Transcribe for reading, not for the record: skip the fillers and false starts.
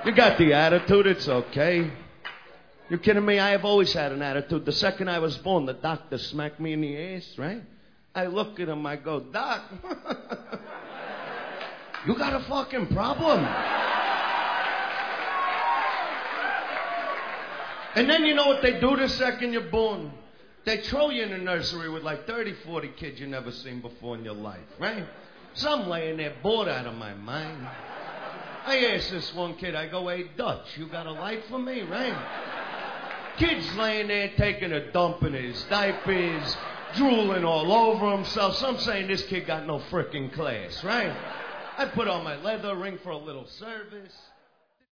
You got the attitude, it's okay. You kidding me? I have always had an attitude. The second I was born, the doctor smacked me in the ass, right? I look at him, I go, Doc, you got a fucking problem. And then you know what they do the second you're born? They throw you in the nursery with like 30, 40 kids you never seen before in your life, right? So I'm laying there bored out of my mind. I asked this one kid, I go, hey, Dutch, you got a light for me, right? Kid's laying there taking a dump in his diapers, drooling all over himself. So I'm saying this kid got no frickin' class, right? I put on my leather ring for a little service.